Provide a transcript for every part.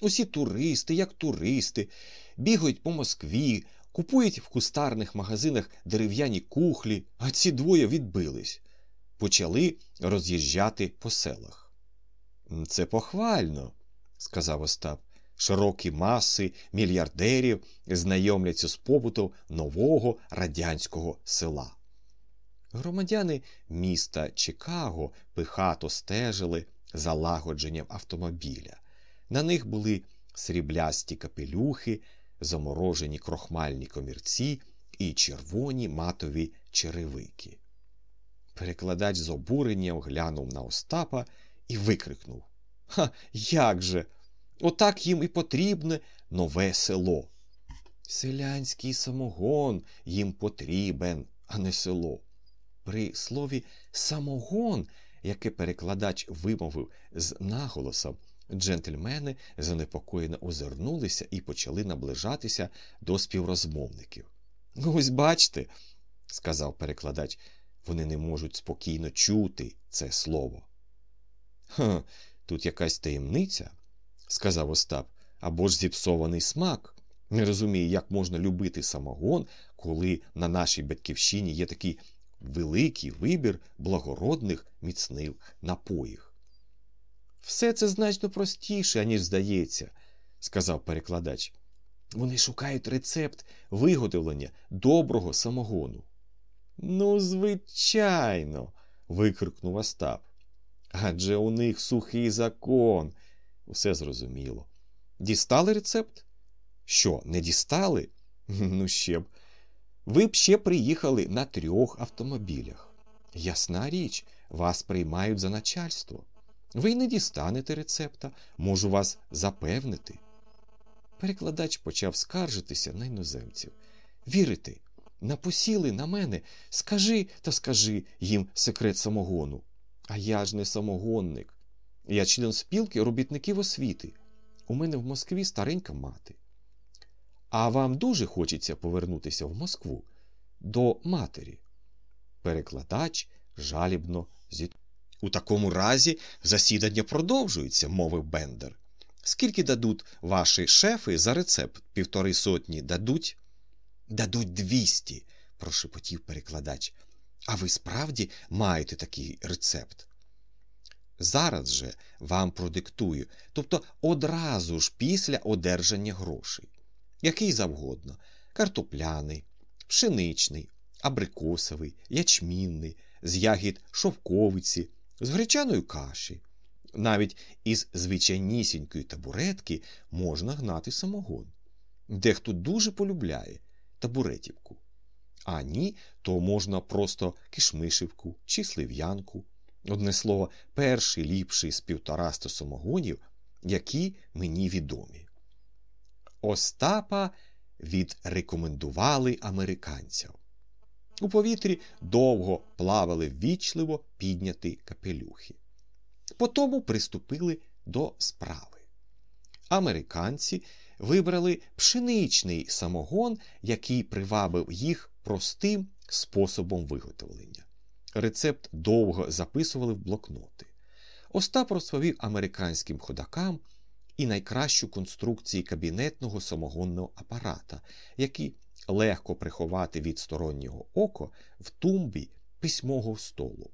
Усі туристи, як туристи, бігають по Москві, купують в кустарних магазинах дерев'яні кухлі, а ці двоє відбились. Почали роз'їжджати по селах. «Це похвально», – сказав Остап. «Широкі маси мільярдерів знайомляться з побутом нового радянського села». Громадяни міста Чикаго пихато стежили за лагодженням автомобіля. На них були сріблясті капелюхи, заморожені крохмальні комірці і червоні матові черевики. Перекладач з обуренням глянув на Остапа і викрикнув: «Ха, як же! Отак їм і потрібне нове село! Селянський самогон їм потрібен, а не село». При слові «самогон», яке перекладач вимовив з наголосом, джентльмени занепокоєно озирнулися і почали наближатися до співрозмовників. «Ось бачте», – сказав перекладач, – «вони не можуть спокійно чути це слово». «Ха, тут якась таємниця», – сказав Остап, – «або ж зіпсований смак. Не розумію, як можна любити самогон, коли на нашій батьківщині є такий великий вибір благородних міцних напоїв». «Все це значно простіше, аніж здається», – сказав перекладач. «Вони шукають рецепт виготовлення доброго самогону». «Ну, звичайно», – викрикнув Остап. «Адже у них сухий закон». Усе зрозуміло. «Дістали рецепт?» «Що, не дістали? Ну ще б. Ви б ще приїхали на 3 автомобілях. Ясна річ, вас приймають за начальство. Ви й не дістанете рецепта, можу вас запевнити». Перекладач почав скаржитися на іноземців. «Вірите, напосіли на мене, скажи їм секрет самогону. А я ж не самогонник. Я член спілки робітників освіти. У мене в Москві старенька мати». «А вам дуже хочеться повернутися в Москву? До матері?» Перекладач жалібно зітхнув. «У такому разі засідання продовжується», – мовив Бендер. «Скільки дадуть ваші шефи за рецепт? 150 дадуть?» «Дадуть 200», – прошепотів перекладач. «А ви справді маєте такий рецепт?» «Зараз же вам продиктую, тобто одразу ж після одержання грошей. Який завгодно – картопляний, пшеничний, абрикосовий, ячмінний, з ягід шовковиці, з гречаної каші. Навіть із звичайнісінької табуретки можна гнати самогон. Дехто дуже полюбляє табуретівку. А ні, то можна просто кишмишівку чи слив'янку. Одне слово, перший ліпший з 150 самогонів, які мені відомі». Остапа відрекомендували американцям. У повітрі довго плавали ввічливо підняті капелюхи. Потому приступили до справи. Американці вибрали пшеничний самогон, який привабив їх простим способом виготовлення. Рецепт довго записували в блокноти. Остап розповів американським ходакам і найкращу конструкцію кабінетного самогонного апарата, який легко приховати від стороннього ока в тумбі письмового столу.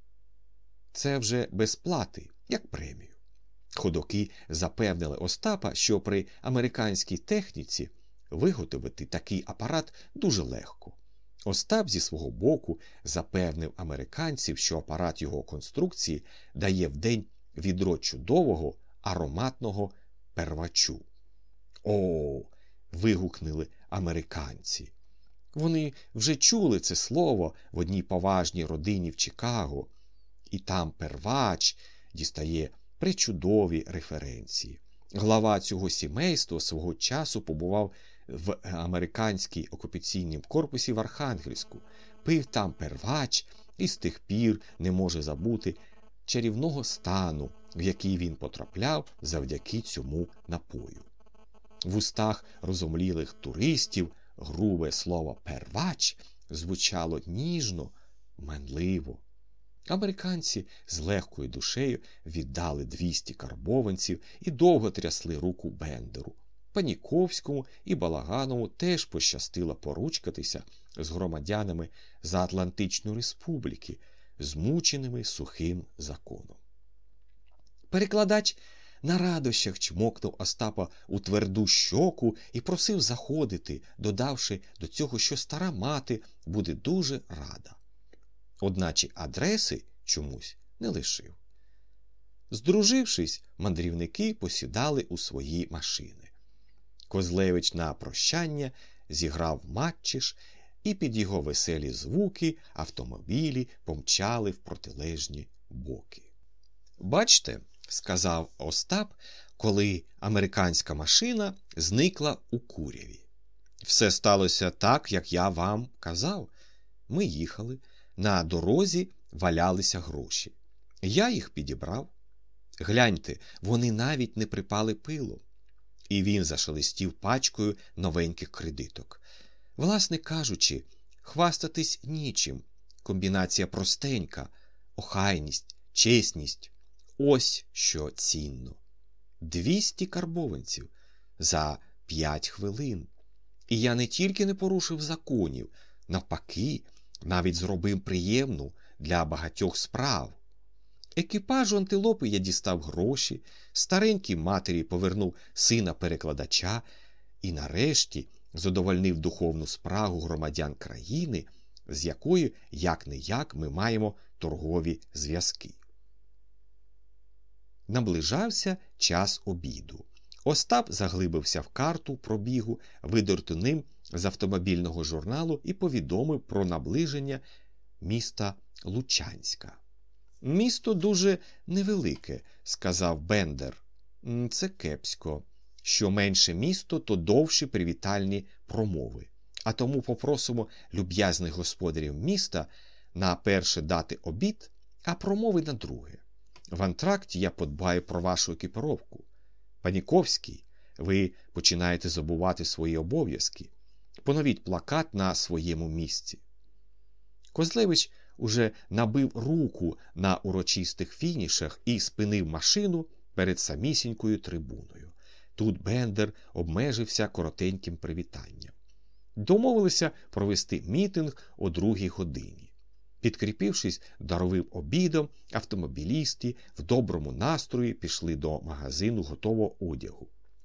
Це вже без плати, як премію. Ходоки запевнили Остапа, що при американській техніці виготовити такий апарат дуже легко. Остап зі свого боку запевнив американців, що апарат його конструкції дає в день відро чудового ароматного первачу. «О!» – вигукнули американці. Вони вже чули це слово в одній поважній родині в Чикаго, і там первач дістає пречудові референції. Глава цього сімейства свого часу побував в американській окупаційному корпусі в Архангельську, пив там первач і з тих пір не може забути чарівного стану, в який він потрапляв завдяки цьому напою. В устах розумлілих туристів грубе слово «первач» звучало ніжно, манливо. Американці з легкою душею віддали 200 карбованців і довго трясли руку Бендеру. Паніковському і Балаганову теж пощастило поручкатися з громадянами Заатлантичної республіки, змученими сухим законом. Перекладач на радощах чмокнув Остапа у тверду щоку і просив заходити, додавши до цього, що стара мати буде дуже рада. Одначе адреси чомусь не лишив. Здружившись, мандрівники посідали у свої машини. Козлевич на прощання зіграв матчиш, і під його веселі звуки автомобілі помчали в протилежні боки. «Бачте», – сказав Остап, коли американська машина зникла у куряві. «Все сталося так, як я вам казав. Ми їхали, на дорозі валялися гроші. Я їх підібрав. Гляньте, вони навіть не припали пилом». І він зашелестів пачкою новеньких кредиток. Власне кажучи, хвастатись нічим. Комбінація простенька. Охайність, чесність. Ось що цінно. 200 карбованців за 5 хвилин. І я не тільки не порушив законів, навпаки, навіть зробив приємну для багатьох справ. Екіпажу антилопи я дістав гроші, старенькій матері повернув сина-перекладача і нарешті задовольнив духовну спрагу громадян країни, з якою, як-не-як, ми маємо торгові зв'язки. Наближався час обіду. Остап заглибився в карту пробігу, видерту ним з автомобільного журналу, і повідомив про наближення міста Лучанська. «Місто дуже невелике», – сказав Бендер. «Це кепсько. Що менше місто, то довші привітальні промови. А тому попросимо люб'язних господарів міста на перше дати обід, а промови на друге. В антракті я подбаю про вашу екіпіровку. Паніковський, ви починаєте забувати свої обов'язки. Поновіть плакат на своєму місці». Козлевич уже набив руку на урочистих фінішах і спинив машину перед самісінькою трибуною. Тут Бендер обмежився коротеньким привітанням. Домовилися провести мітинг о 2-й годині. Підкріпившись даровим обідом, автомобілісти в доброму настрої пішли до магазину готового одягу.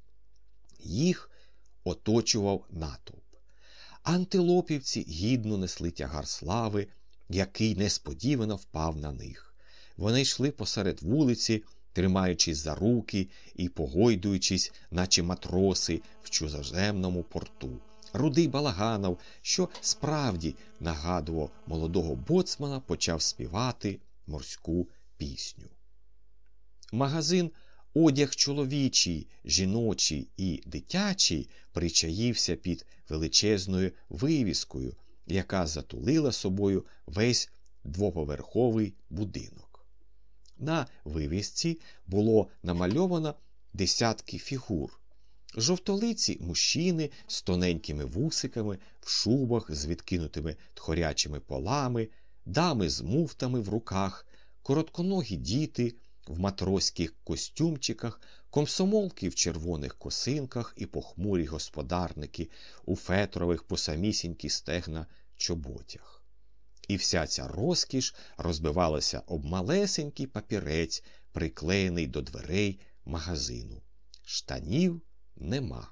Їх оточував натовп. Антилопівці гідно несли тягар слави, який несподівано впав на них. Вони йшли посеред вулиці, тримаючись за руки і погойдуючись, наче матроси в чужоземному порту. Рудий Балаганов, що справді нагадував молодого боцмана, почав співати морську пісню. Магазин «Одяг чоловічий, жіночий і дитячий» причаївся під величезною вивіскою, яка затулила собою весь двоповерховий будинок. На вивісці було намальовано десятки фігур. Жовтолиці мужчини з тоненькими вусиками, в шубах з відкинутими тхорячими полами, дами з муфтами в руках, коротконогі діти в матроських костюмчиках, комсомолки в червоних косинках і похмурі господарники у фетрових по самісінькі стегна чоботях. І вся ця розкіш розбивалася об малесенький папірець, приклеєний до дверей магазину. Штанів нема.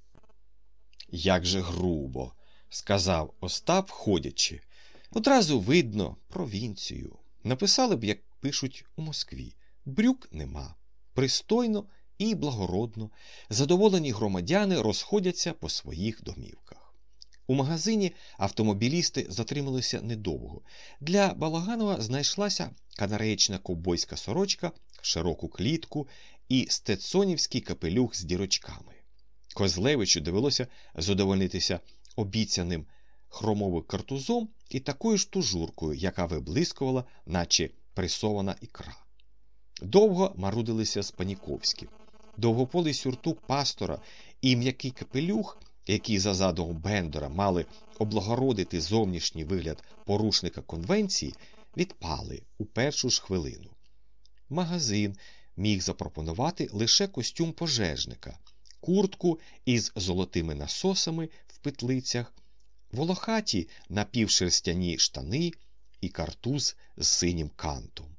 «Як же грубо», – сказав Остап, ходячи. «Одразу видно провінцію. Написали б, як пишуть у Москві. Брюк нема. Пристойно і благородно. Задоволені громадяни розходяться по своїх домівках». У магазині автомобілісти затрималися недовго. Для Балаганова знайшлася канареєчна ковбойська сорочка, широку клітку і стецонівський капелюх з дірочками. Козлевичу довелося задовольнитися обіцяним хромовим картузом і такою ж тужуркою, яка виблискувала, наче пресована ікра. Довго марудилися з Паніковським. Довгополий сюртук пастора і м'який капелюх, які за задумом Бендера мали облагородити зовнішній вигляд порушника конвенції, відпали у першу ж хвилину. Магазин міг запропонувати лише костюм пожежника, куртку із золотими насосами в петлицях, волохаті напівшерстяні штани і картуз з синім кантом.